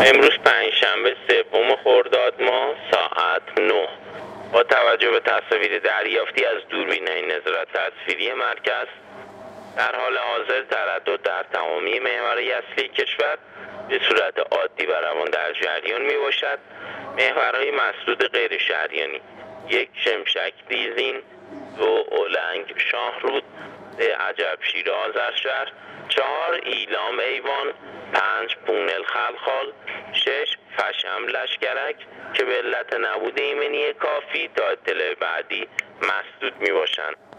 امروز پنجشنبه 3 خرداد ماه ساعت 9 با توجه به تصاویر دریافتی از دوربین‌های نظارت تصویری مرکز در حال حاضر تردد در تمامی محورهای اصلی کشور به صورت عادی و روان در جریان می باشد. محورهای مسدود غیر شهریانی: 1 شمشک دیزین، 2 اولنگ شاهرود، 3 عجبشیر آذرشهر، 4 ایلام ایوان، 5 پونل خلخال، 6 فشم لشکرک که به علت نبود ایمنی کافی تا اطلاع بعدی مسدود می باشند.